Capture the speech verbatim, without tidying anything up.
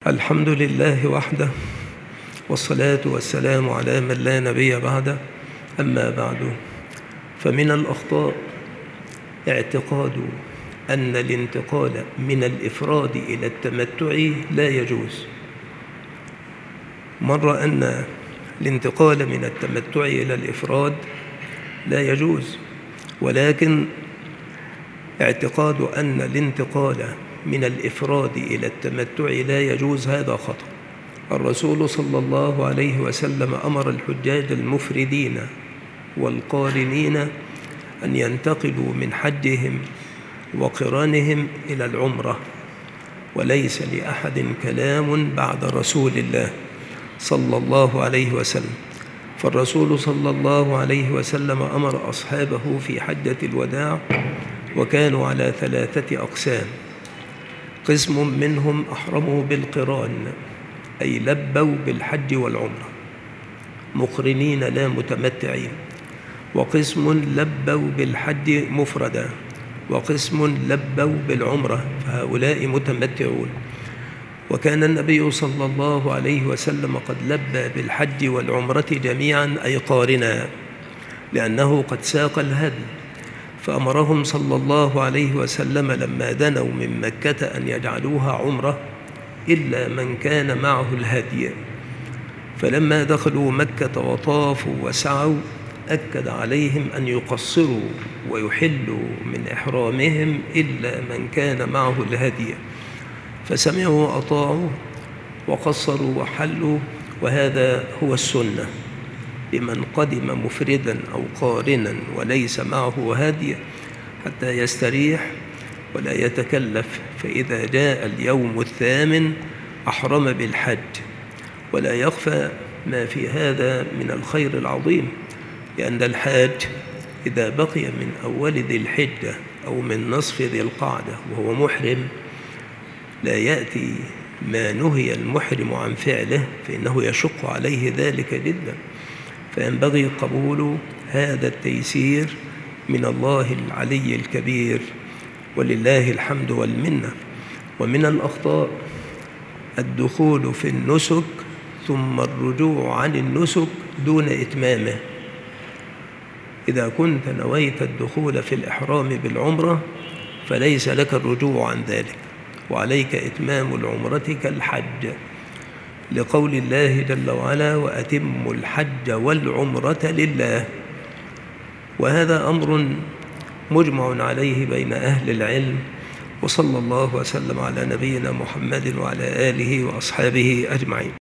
الحمد لله وحده، والصلاة والسلام على من لا نبي بعده. أما بعد، فمن الأخطاء اعتقاد أن الانتقال من الإفراد إلى التمتع لا يجوز. مر أن الانتقال من التمتع إلى الإفراد لا يجوز، ولكن اعتقاد أن الانتقال من الإفراد إلى التمتع لا يجوز هذا خطأ. الرسول صلى الله عليه وسلم أمر الحجاج المفردين والقارنين أن ينتقلوا من حجهم وقرانهم إلى العمرة، وليس لأحد كلام بعد رسول الله صلى الله عليه وسلم. فالرسول صلى الله عليه وسلم أمر أصحابه في حجة الوداع، وكانوا على ثلاثة أقسام. قسم منهم أحرموا بالقران، أي لبوا بالحج والعمرة مقرنين لا متمتعين، وقسم لبوا بالحج مفردا، وقسم لبوا بالعمرة فهؤلاء متمتعون. وكان النبي صلى الله عليه وسلم قد لبى بالحج والعمرة جميعا أي قارنا، لأنه قد ساق الهدي، فأمرهم صلى الله عليه وسلم لما دنوا من مكة أن يجعلوها عمرة إلا من كان معه الهدي. فلما دخلوا مكة وطافوا وسعوا أكد عليهم أن يقصروا ويحلوا من إحرامهم إلا من كان معه الهدي، فسمعوا وأطاعوا وقصروا وحلوا، وهذا هو السنة لمن قدم مفردا أو قارنا وليس معه هدي حتى يستريح ولا يتكلف، فإذا جاء اليوم الثامن أحرم بالحج. ولا يخفى ما في هذا من الخير العظيم، لأن الحاج إذا بقي من أول ذي الحجة أو من نصف ذي القعدة وهو محرم لا يأتي ما نهي المحرم عن فعله، فإنه يشق عليه ذلك جدا. فينبغي قبول هذا التيسير من الله العلي الكبير، ولله الحمد والمنة. ومن الأخطاء الدخول في النسك ثم الرجوع عن النسك دون إتمامه. إذا كنت نويت الدخول في الإحرام بالعمرة فليس لك الرجوع عن ذلك، وعليك إتمام العمرة كالحج، لقول الله جل وعلا: وأتموا الحج والعمرة لله. وهذا أمر مجمع عليه بين أهل العلم. وصلى الله وسلم على نبينا محمد وعلى آله وأصحابه أجمعين.